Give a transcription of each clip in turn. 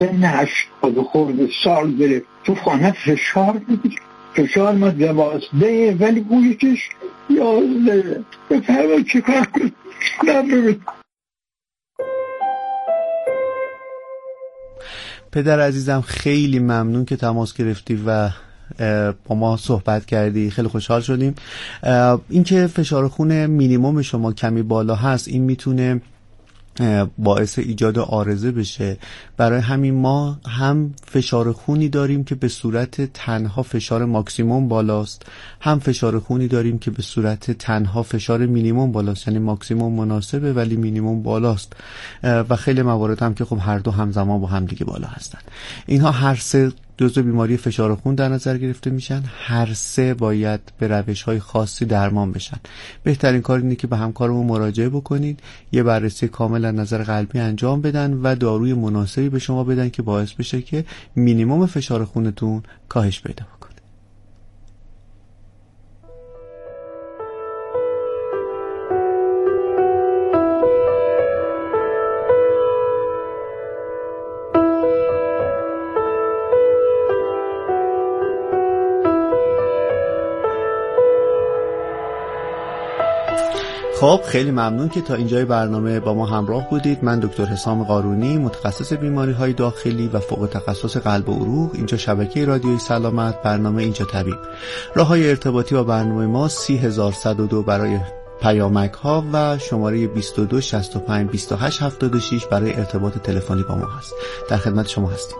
سن 80 خورده سال گرفت تو خانه فشار میگیره، فشار ما 12 ولی گوشش 11. بفرما چی کار کنم؟ پدر عزیزم خیلی ممنون که تماس گرفتی و با ما صحبت کردی، خیلی خوشحال شدیم. اینکه فشار خون مینیمم شما کمی بالا هست این میتونه باعث ایجاد عارضه بشه. برای همین ما هم فشار خونی داریم که به صورت تنها فشار ماکسیموم بالاست، هم فشار خونی داریم که به صورت تنها فشار مینیموم بالاست، یعنی ماکسیموم مناسبه ولی مینیموم بالاست. و خیلی موارد هم که خب هر دو همزمان با هم دیگه بالا هستن. اینها هر سه جزء بیماری فشار خون در نظر گرفته میشن، هر سه باید به روش‌های خاصی درمان بشن. بهترین کار اینه که به همکارمون مراجعه بکنید، یه بررسی کامل از نظر قلبی انجام بدن و داروی مناسبی به شما بدن که باعث بشه که مینیمم فشار خونتون کاهش پیدا کنه. خب خیلی ممنون که تا اینجای برنامه با ما همراه بودید. من دکتر حسام قارونی، متخصص بیماری‌های داخلی و فوق تخصص قلب و عروق، اینجا شبکه رادیویی سلامت، برنامه اینجا طبیب. راه‌های ارتباطی با برنامه ما 30102 برای پیامک ها و شماره 22 65 28 76 برای ارتباط تلفنی با ما هست. در خدمت شما هستیم.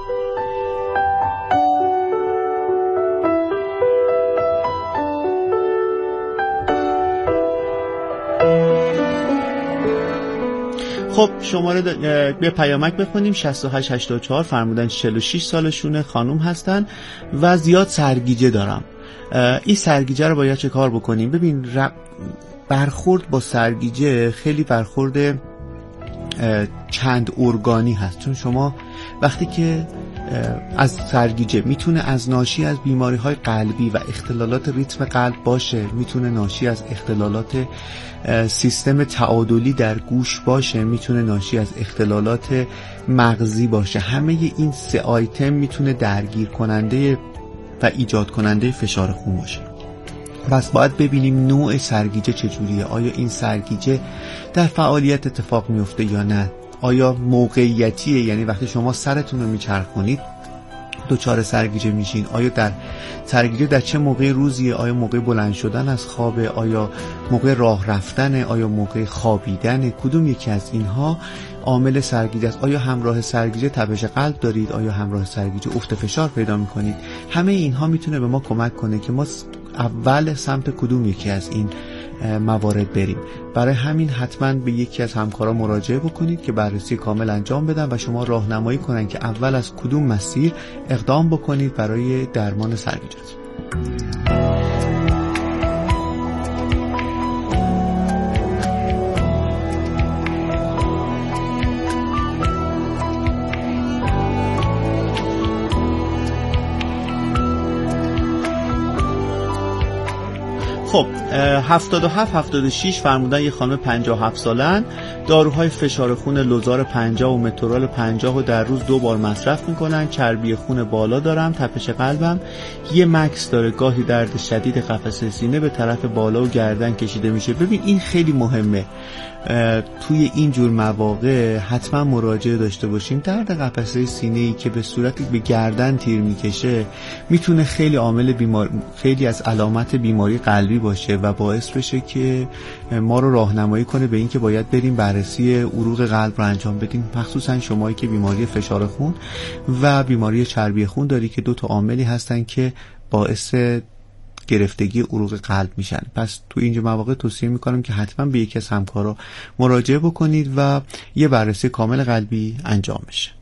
خب شماره به پیامک بخونیم. 6884 فرمودن 46 سالشونه، خانوم هستن و زیاد سرگیجه دارم. این سرگیجه رو باید چه کار بکنیم؟ ببین برخورد با سرگیجه خیلی برخورد چند ارگانی هست، چون شما وقتی که از سرگیجه میتونه از ناشی از بیماری‌های قلبی و اختلالات ریتم قلب باشه، میتونه ناشی از اختلالات سیستم تعادلی در گوش باشه، میتونه ناشی از اختلالات مغزی باشه. همه این سه آیتم میتونه درگیر کننده و ایجاد کننده فشار خون باشه. پس باید ببینیم نوع سرگیجه چجوریه. آیا این سرگیجه در فعالیت اتفاق میفته یا نه؟ آیا موقعیتیه، یعنی وقتی شما سرتون رو میچرخونید دچار سرگیجه میشین؟ آیا در سرگیجه در چه موقع روزیه؟ آیا موقع بلند شدن از خوابه؟ آیا موقع راه رفتنه؟ آیا موقع خوابیدنه؟ کدوم یکی از اینها عامل سرگیجه است؟ آیا همراه سرگیجه تپش قلب دارید؟ آیا همراه سرگیجه افت فشار پیدا میکنید؟ همه اینها میتونه به ما کمک کنه که ما اول سمت کدوم یکی از این موارد بریم. برای همین حتما به یکی از همکارا مراجعه بکنید که بررسی کامل انجام بدن و شما راهنمایی کنن که اول از کدوم مسیر اقدام بکنید برای درمان سرگیجه‌تون. خب 77-76 فرمودن یه خانم 57 سالن، داروهای فشار خون لوزار 50 و مترول 50 رو در روز 2 بار مصرف میکنن، چربی خون بالا دارم، تپش قلبم یه مکس داره، گاهی درد شدید قفسه سینه به طرف بالا و گردن کشیده میشه. ببین این خیلی مهمه، توی این جور مواقع حتما مراجعه داشته باشیم. درد قفسه سینه‌ای که به صورتی به گردن تیر میکشه میتونه خیلی خیلی از علامت بیماری قلبی باشه و باعث بشه که ما رو راهنمایی کنه به این که باید بریم بررسی عروق قلب رو انجام بدیم، مخصوصا شمایی که بیماری فشار خون و بیماری چربی خون داری که 2 تا عاملی هستن که باعث گرفتگی عروق قلب میشن. پس تو اینجا مواقع توصیه میکنم که حتما به یکی از همکارا مراجعه بکنید و یه بررسی کامل قلبی انجام بشه.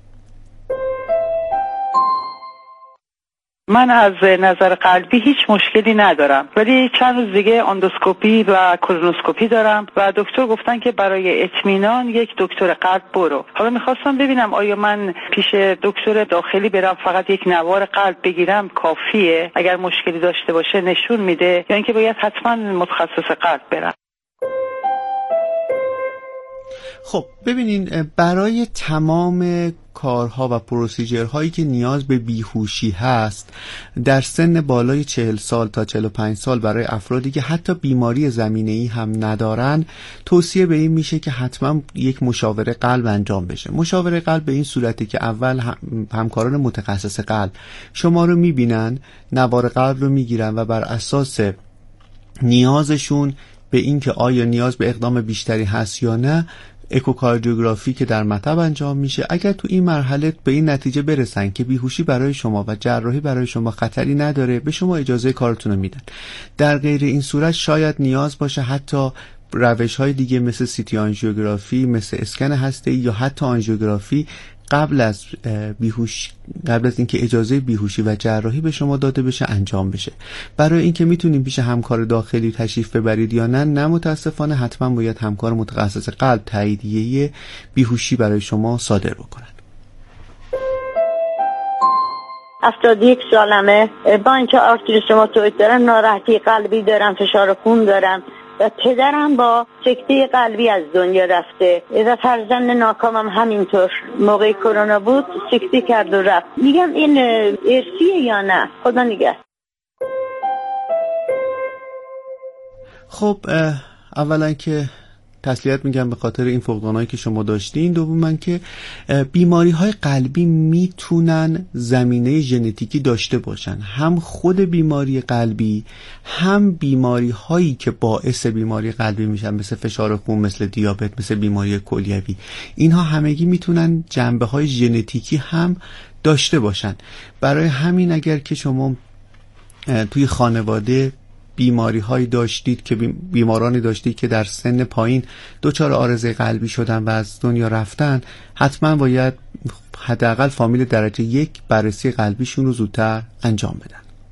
من از نظر قلبی هیچ مشکلی ندارم، ولی چند روز دیگه اندوسکوپی و کولونوسکوپی دارم و دکتر گفتن که برای اطمینان یک دکتر قلب برو. حالا میخواستم ببینم آیا من پیش دکتر داخلی برم فقط یک نوار قلب بگیرم کافیه؟ اگر مشکلی داشته باشه نشون میده یا اینکه باید حتما متخصص قلب برم؟ خب ببینین، برای تمام کارها و پروسیجرهایی که نیاز به بیهوشی هست در سن بالای 40 سال تا 45 سال برای افرادی که حتی بیماری زمینه‌ای هم ندارن توصیه به این میشه که حتما یک مشاوره قلب انجام بشه. مشاوره قلب به این صورتی که اول همکاران متخصص قلب شما رو میبینن، نوار قلب رو میگیرن و بر اساس نیازشون به این که آیا نیاز به اقدام بیشتری هست یا نه، اکوکاردیوگرافی که در مطب انجام میشه، اگر تو این مرحله به این نتیجه برسن که بیهوشی برای شما و جراحی برای شما خطری نداره، به شما اجازه کارتون رو میدن. در غیر این صورت شاید نیاز باشه حتی روش‌های دیگه مثل سیتی آنژیوگرافی، مثل اسکن هسته‌ای یا حتی آنژیوگرافی قبل از اینکه اجازه بیهوشی و جراحی به شما داده بشه انجام بشه. برای اینکه میتونیم پیش همکار داخلی تشریف ببرید یا نه متاسفانه حتما باید همکار متخصص قلب تاییدیه بیهوشی برای شما صادر بکنن. 71 سالمه، با اینکه آرتریت روماتوئید دارم، ناراحتی قلبی دارم، فشار خون دارم و پدرم با سکته قلبی از دنیا رفته و فرزند ناکامم همینطور. موقع کرونا بود سکته کرد و رفت. میگم این ارثیه یا نه؟ خدا نگهدار. خب اولا که تسلیت میگم به خاطر این فقدانایی که شما داشتین. دوما که بیماری های قلبی میتونن زمینه ژنتیکی داشته باشن، هم خود بیماری قلبی هم بیماری هایی که باعث بیماری قلبی میشن مثل فشار خون، مثل دیابت، مثل بیماری کلیوی. اینها همگی میتونن جنبه های ژنتیکی هم داشته باشن. برای همین اگر که شما توی خانواده بیماری هایی داشتید که بیمارانی داشتید که در سن پایین دچار عارضه قلبی شدن و از دنیا رفتن، حتما باید حداقل فامیل درجه 1 بررسی قلبیشون رو زودتر انجام بدن.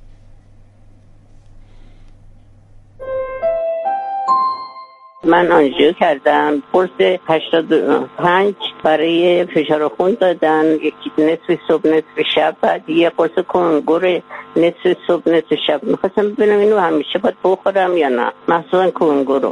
من آنژیو کردم، قرص 85 برای فشار خون دادن، یکی نصف صبح نصف شب، بعد یه قرص کنگور نصف صبح نصف شب. میخواستم ببینم اینو همیشه باید بخورم یا نه، مخصوصا کنگورو.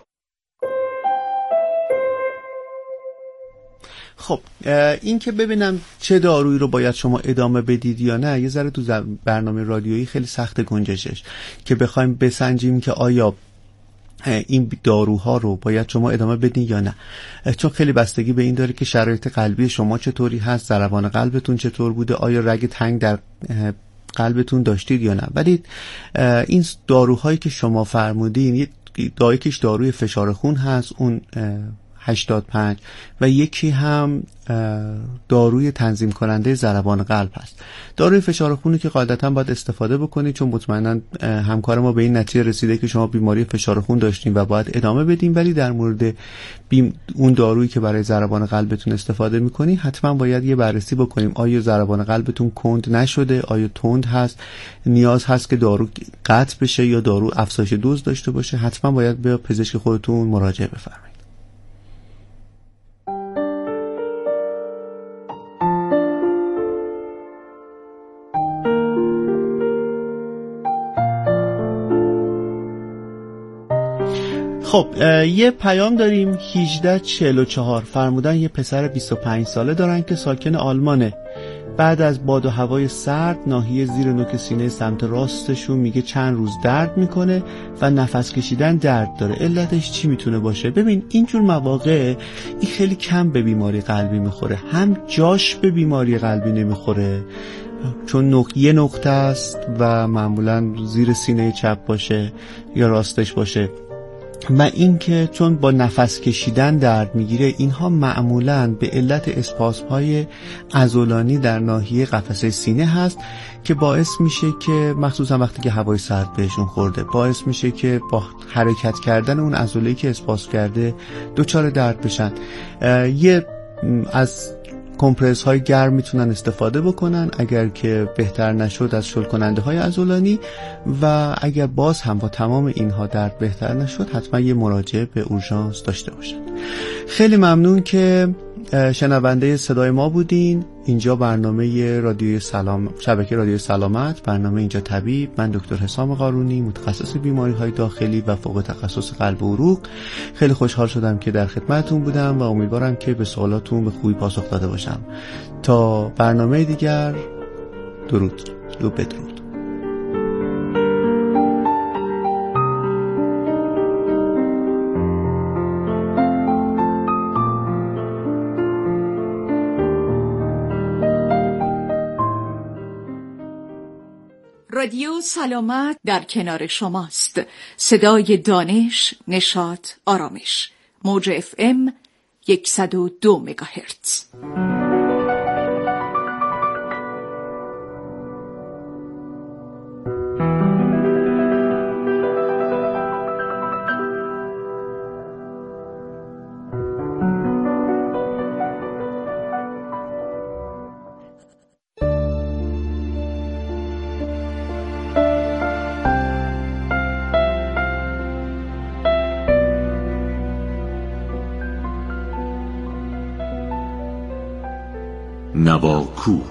خب این که ببینم چه دارویی رو باید شما ادامه بدید یا نه، یه ذره تو برنامه رادیویی خیلی سخت گنجشش که بخوایم بسنجیم که آیا این داروها رو باید شما ادامه بدین یا نه، چون خیلی بستگی به این داره که شرایط قلبی شما چطوری هست، ضربان قلبتون چطور بوده، آیا رگ تنگ در قلبتون داشتید یا نه. ولی این داروهایی که شما فرمودین، یکیش داروی فشار خون هست، اون 85 و یکی هم داروی تنظیم کننده ضربان قلب هست. داروی فشار خونی که قاعدتا باید استفاده بکنید، چون مطمئنا همکار ما به این نتیجه رسیده که شما بیماری فشار خون داشتین و باید ادامه بدین. ولی در مورد اون دارویی که برای ضربان قلبتون استفاده میکنین حتما باید یه بررسی بکنیم آیا ضربان قلبتون کند نشده، آیا تند هست، نیاز هست که دارو قطع بشه یا دارو افزایش دوز داشته باشه. حتما باید به پزشک خودتون مراجعه بفرمایید. خب یه پیام داریم 1844 فرمودن یه پسر 25 ساله دارن که ساکن آلمانه. بعد از باد و هوای سرد ناحیه زیر نوک سینه سمت راستشون میگه چند روز درد میکنه و نفس کشیدن درد داره. علتش چی میتونه باشه؟ ببین اینجور مواقع این خیلی کم به بیماری قلبی میخوره، هم جاش به بیماری قلبی نمیخوره چون یه نقطه است و معمولا زیر سینه چپ باشه یا راستش باشه، و اینکه چون با نفس کشیدن درد میگیره. اینها معمولاً به علت اسپاسم‌های عضلانی در ناحیه قفسه سینه هست که باعث میشه که مخصوصا وقتی که هوای سرد بهشون خورده باعث میشه که با حرکت کردن اون عضله‌ای که اسپاسم کرده دچار درد بشن. یه از کمپرس های گرم میتونن استفاده بکنن اگر که بهتر نشد از شل کننده های عضلانی، و اگر باز هم با تمام اینها درد بهتر نشد حتما یه مراجعه به اورژانس داشته باشن. خیلی ممنون که شنونده صدای ما بودین. اینجا برنامه رادیو سلام، شبکه رادیو سلامت، برنامه اینجا طبیب. من دکتر حسام قارونی، متخصص بیماری‌های داخلی و فوق تخصص قلب و عروق. خیلی خوشحال شدم که در خدمتتون بودم و امیدوارم که به سوالاتون به خوبی پاسخ داده باشم. تا برنامه دیگر، درود و بدرود. رادیو سلامت در کنار شماست. صدای دانش، نشاط، آرامش. موج FM 102 مگاهرتز. نواکوک.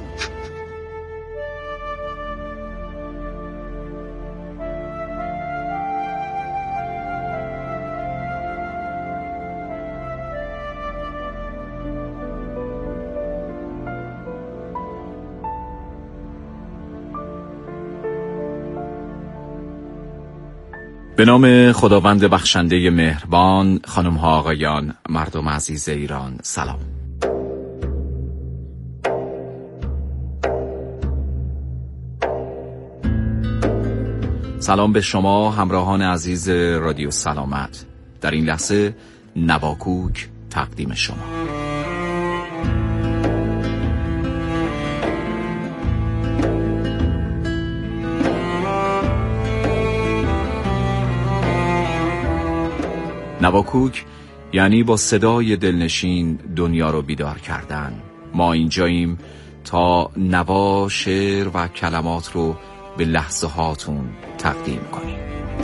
به نام خداوند بخشنده مهربان، خانم ها آقایان، مردم عزیز ایران، سلام. سلام به شما همراهان عزیز رادیو سلامت. در این لحظه نواکوک تقدیم شما. نواکوک یعنی با صدای دلنشین دنیا رو بیدار کردن. ما اینجاییم تا نوا، شعر و کلمات رو به لحظه هاتون تقدیم کنیم.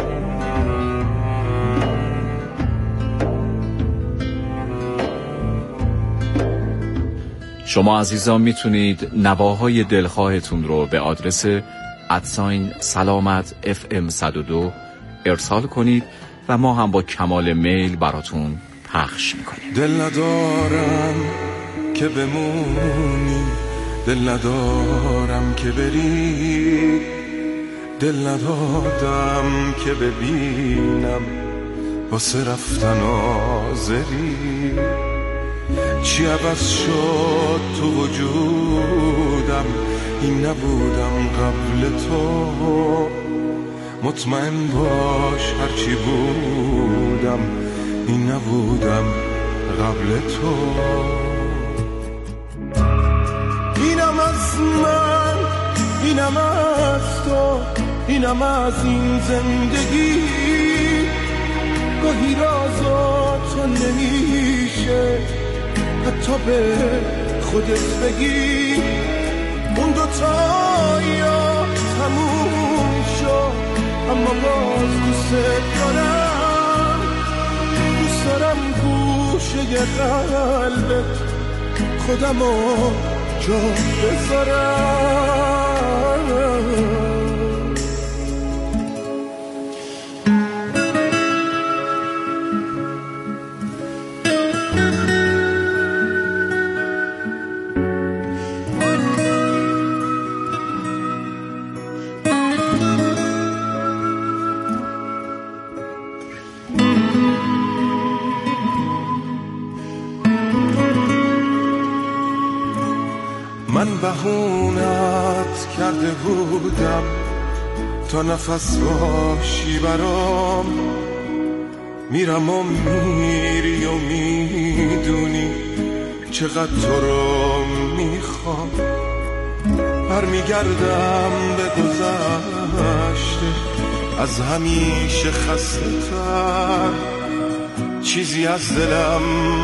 شما عزیزان میتونید نواهای دلخواهتون رو به آدرس @سلامت FM 102 ارسال کنید و ما هم با کمال میل براتون پخش میکنیم. دل ندارم که بمونی، دل ندارم که بری، دل ندادم که ببینم واسه رفتن آزری. چی عوض شد تو وجودم، این نبودم قبل تو. مطمئن باش هرچی بودم، این نبودم قبل تو. اینم از من، اینم از تو، اینم از این زندگی. گاهی رازا تو نمیشه حتی به خودت بگی. اون دوتا یا تموم شد، اما باز دوست دارم. دوست دارم گوشه قلبت خودمو جا بذارم. من بهونت کرده بودم تا نفس باشی برام. میرم و میری و میدونی چقدر تو رو میخوام. برمیگردم به گذشته از همیشه خسته تر. چیزی از دلم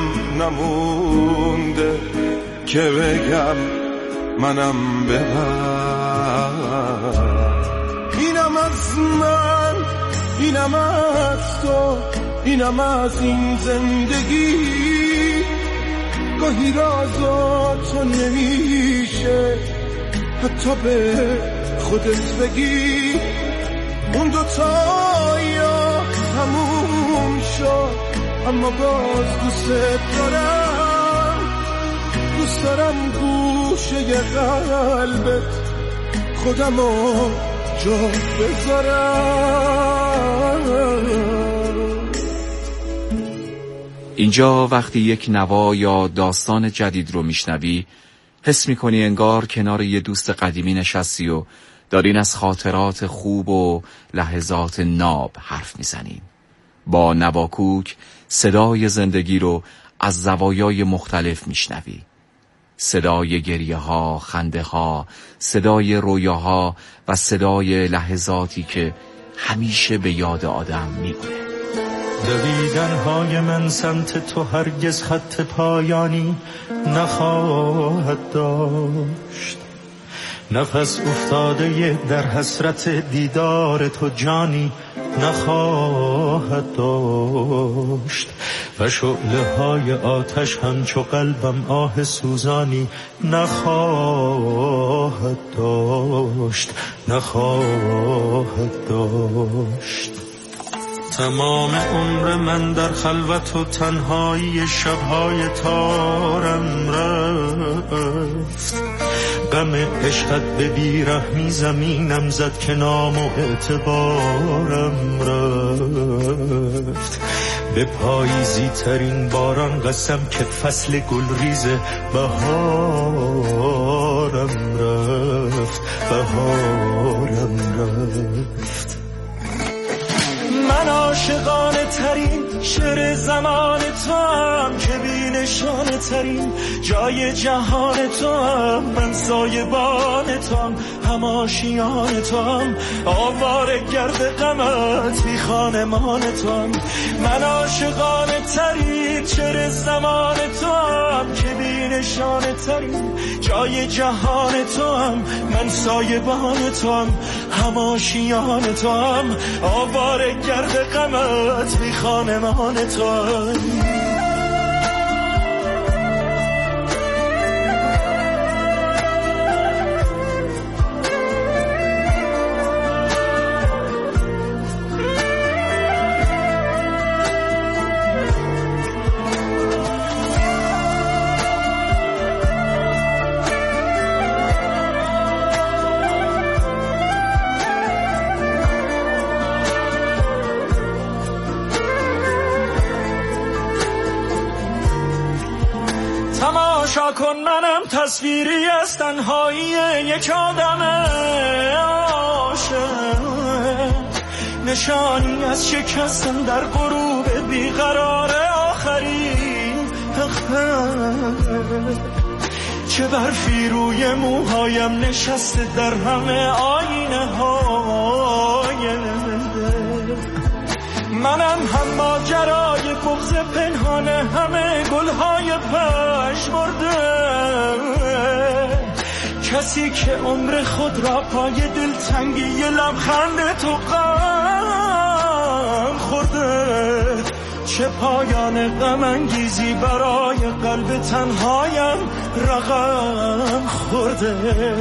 نمونده که بگم منم ببر. اینم از من، اینم از تو، اینم از این زندگی. گاهی رازاتو نمیشه حتی به خودت بگی اون دوتا یا تموم شد اما باز دوست دارم گوشه قلبت خودمو جا بذارم. اینجا وقتی یک نوا یا داستان جدید رو میشنوی حس میکنی انگار کنار یه دوست قدیمی نشستی و دارین از خاطرات خوب و لحظات ناب حرف میزنین. با نواکوک صدای زندگی رو از زوایای مختلف میشنوی. صدای گریه ها، خنده ها، صدای رویاها و صدای لحظاتی که همیشه به یاد آدم میمونه. دویدن‌های من سمت تو هرگز خط پایانی نخواهد داشت. نفس افتاده در حسرت دیدار تو جانی نخواهد داشت و شعله‌های آتش همچو قلبم آه سوزانی نخواهد داشت. تمام عمر من در خلوت و تنهایی شبهای تارم رفت. غم عشقت به بیرحمی زمینم زد که نام و اعتبارم رفت. به پاییزی ترین باران قسم که فصل گلریز بهارم رفت. من عاشقانه ترین شعر زمان تو هم که بی نشانه ترین جای جهان تو هم. من سایبان تو هم، هم آشیان تو هم، آواره گرد غمت بی خانمان تو هم. من عاشقانه ترین شعر زمان تو هم که بی نشانه ترین جای جهان تو هم. من سایبان تو هم، هم آشیان تو هم، آواره گرد غمت بی خانمان تو هم. تماشا کن منم تصویری از تنهایی یک آدم عاشق، نشانی از شکستن در غروب بیقرار آخرین چه برفی روی موهایم نشسته در همه آینه های منم، هم ماجرای بغض پنهان همه گلهای پژمرده، کسی که عمر خود را پای دلتنگی لبخند تو غم خورده. چه پایان غم انگیزی برای قلب تنهایم رقم خورده.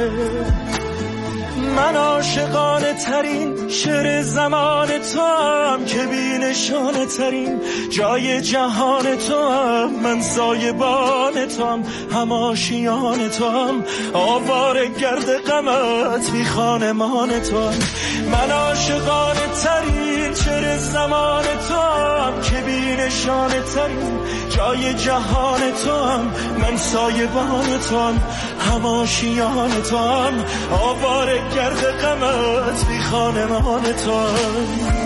من عاشقانه ترین شعر زمان تو هم که بی نشانه ترین جای جهان تو هم. من سایبان تو هم، هم آشیان تو هم، آواره گرد غمت بی خانمان تو هم. من عاشقانه ترین شعر زمان تو هم که بی نشانه ترین جای جهان تو هم. من سایبان تو هم، هم آشیان تو هم، آواره گرد غمت بی خانمان تو هم.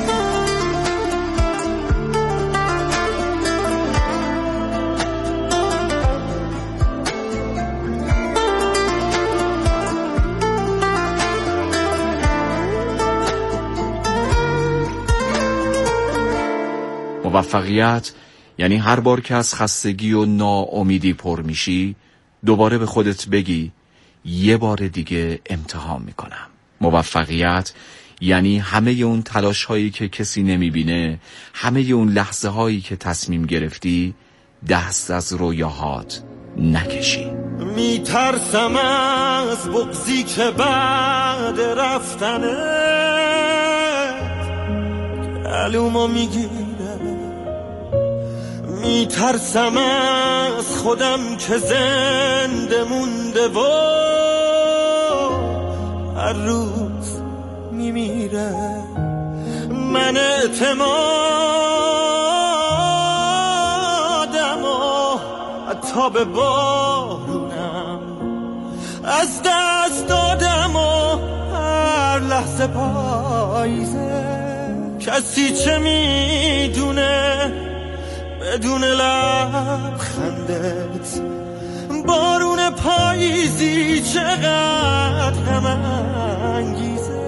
موفقیت یعنی هر بار که از خستگی و ناامیدی پر میشی دوباره به خودت بگی یه بار دیگه امتحان میکنم. موفقیت یعنی همه اون تلاش هایی که کسی نمیبینه، همه اون لحظه هایی که تصمیم گرفتی دست از رویاهات نکشی. میترسم از بغضی که بعد رفتنه علومو میگیره، میترسم از خودم که زنده مونده و هر روز میمیره. من اعتمادم و حتی به بارونم از دست دادم و هر لحظه پاییزه. کسی چه میدونه بدون لبخندت بارون پاییزی چقدر غم انگیزه.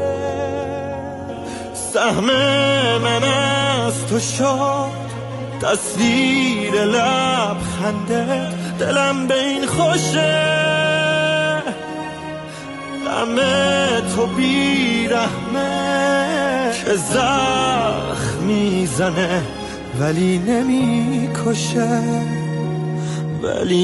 سهم من از تو شد تصویر لبخندت، دلم به این خوشه غم تو بیرحمه که زخم میزنه ولی نمیکشه، ولی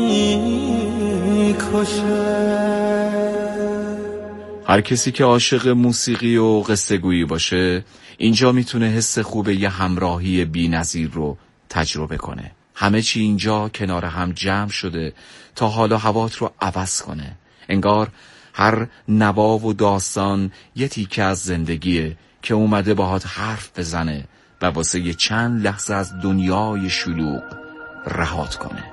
نمیکشه. هر کسی که عاشق موسیقی و قصه گویی باشه اینجا میتونه حس خوب یه همراهی بی‌نظیر رو تجربه کنه. همه چی اینجا کنار هم جمع شده تا حال و هوات رو عوض کنه. انگار هر نوا و داستان یه تیکه از زندگیه که اومده باهات حرف بزنه و واسه یه چند لحظه از دنیای شلوغ رهات کنه.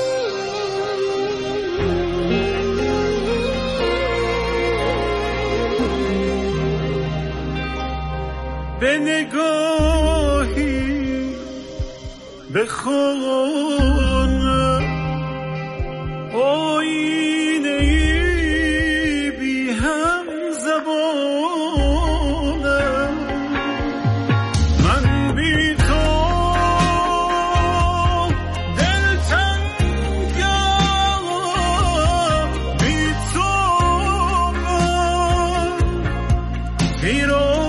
به نگاهی به خانه آینه بی هم زبانه، من بی تو دلتنگم، بی تو من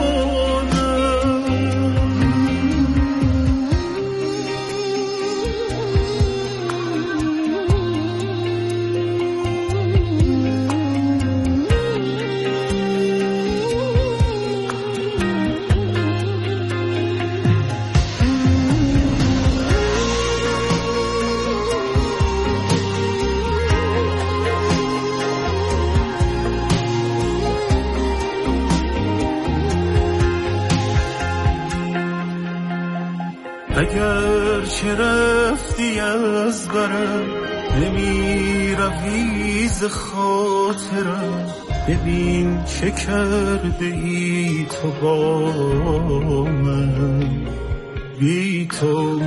اگر چه رفتی از برم نمی روی ز خاطرم، ببین چه کرده ای تو با من. بی تو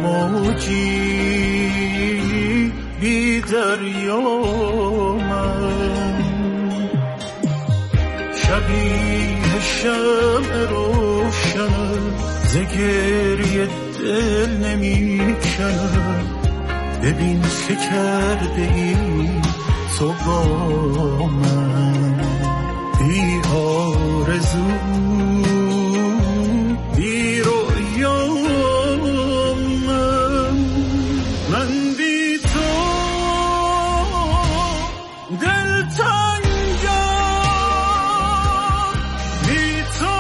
موجی بی دریا من، شبیه شمع روشن ز گریه دل نمی کنم. ببین چه کرده ای تو با من، بی آرزو بی رویا من بی تو دلتنگم، بی تو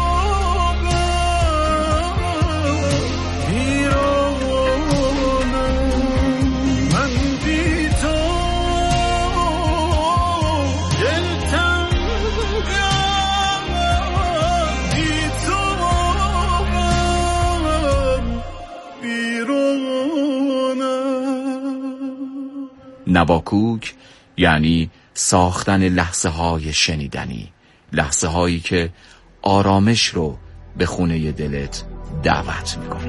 نواکوک یعنی ساختن لحظه های شنیدنی، لحظه هایی که آرامش رو به خونه دلت دعوت میکنی.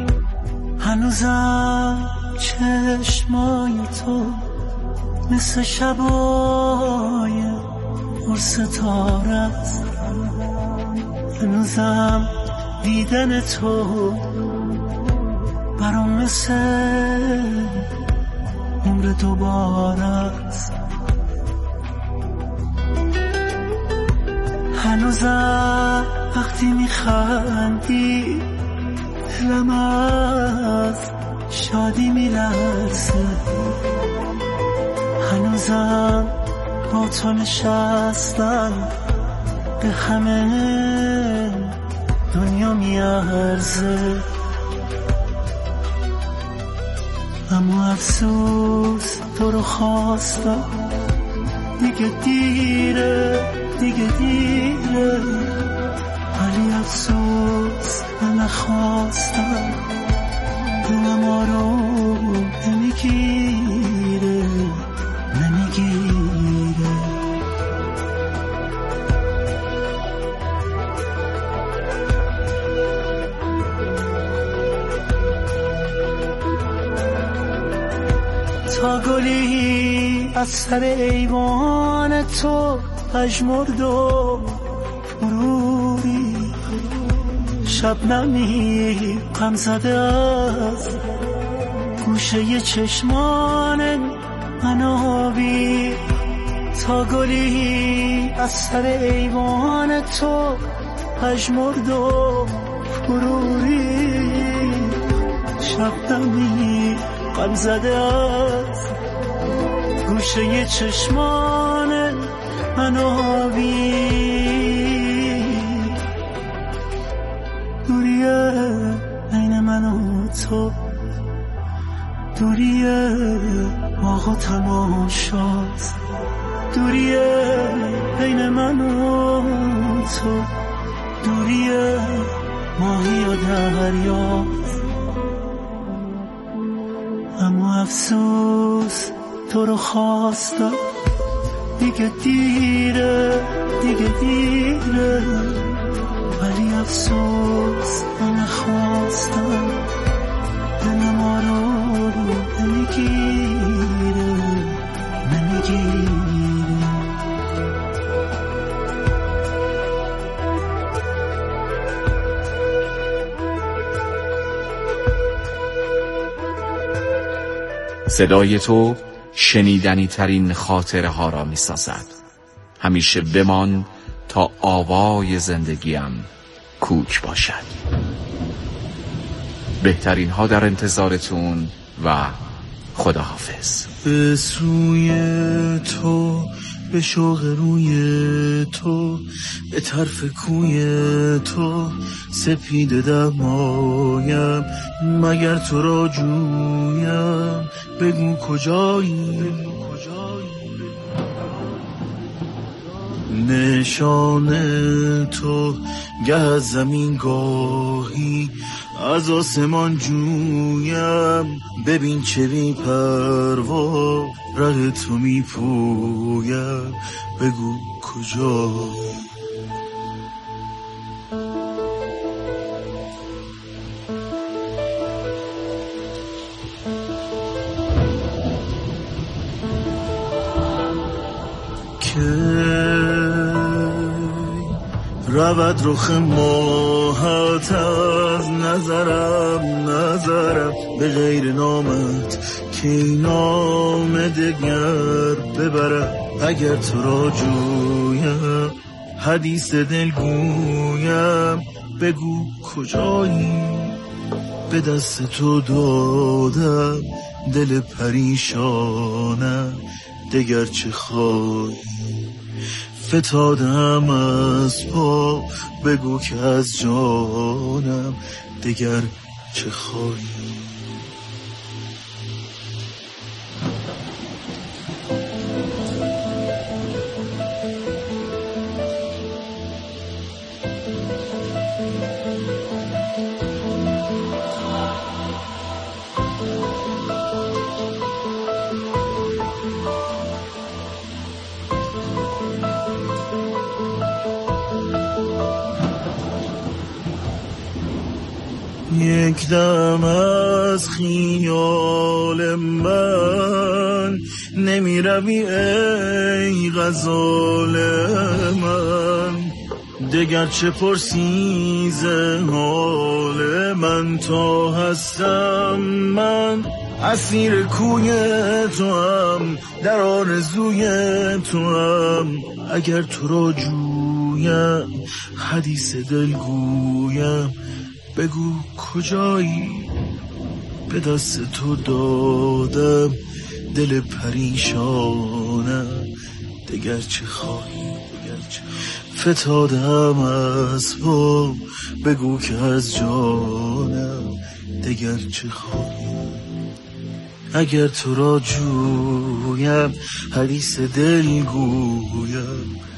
هنوزم چشمای تو مثل شبای پرستاره است، هنوزم دیدن تو برام مثل عمر دوباره است. هنوزم وقتی میخندی دلم از شادی میلرزه، هنوزم با تو نشستم به همه دنیا میارزه، اما افسوس تو رو خواستم دیگه دیره، دیگه دیره، ولی افسوس من نخواستم، دلم آروم نمیگیره، نمیگیره. تا گلی از سر ایوان تو پژمرد و فروری، شبنمی غم زده از گوشه چشمان من آبی. تا گلی از سر ایوان تو پژمرد و فروری، شبنمی غم زده از گوشه چشمان من آبی. دوریه بین من و تو، دوریه باغ و تماشاست، دوریه بین من و تو، دوریه ماهی و دریاست، اما افسوس تو رو خواستم دیگه دیره، دیگه دیره، ولی افسوس من نخواستم، دلم آروم نمیگیره، نمیگیره. صدای تو شنیدنی ترین خاطره ها را می سازد. همیشه بمان تا آوای زندگیم کوک باشد. بهترین ها در انتظارتون و خداحافظ. به سوی تو، به شوق روی تو، به طرف کوی تو، سپید دمایم مگر تو را جویم، بگو کجایی، نشان تو گه از زمین گاهی از آسمان جویم، ببین چه بی پروا ره تو می پویم، بگو کجا. رود رخ ماهت از نظرم به غیر نامت که این نام دگر ببرم، اگر تو را جویم حدیث دل گویم، بگو کجایی. به دست تو دادم دل پریشانم، دگر چه خواهی. فتادم از پا، بگو که از جانم دگر چه خواهی. یک دم از خیال من نمی روی ای غزال من، دگر چه پرسی ز حال من، تا هستم من اسیر کوی تو هم، در آرزوی تو هم، اگر تو را جویم حدیث دل گویم، بگو کجایی. به دست تو دادم دل پریشانم، دگر چه خواهی؟ فتادم از با، بگو که از جانم دگر چه خواهی؟ اگر تو را جویم حدیث دل گویم،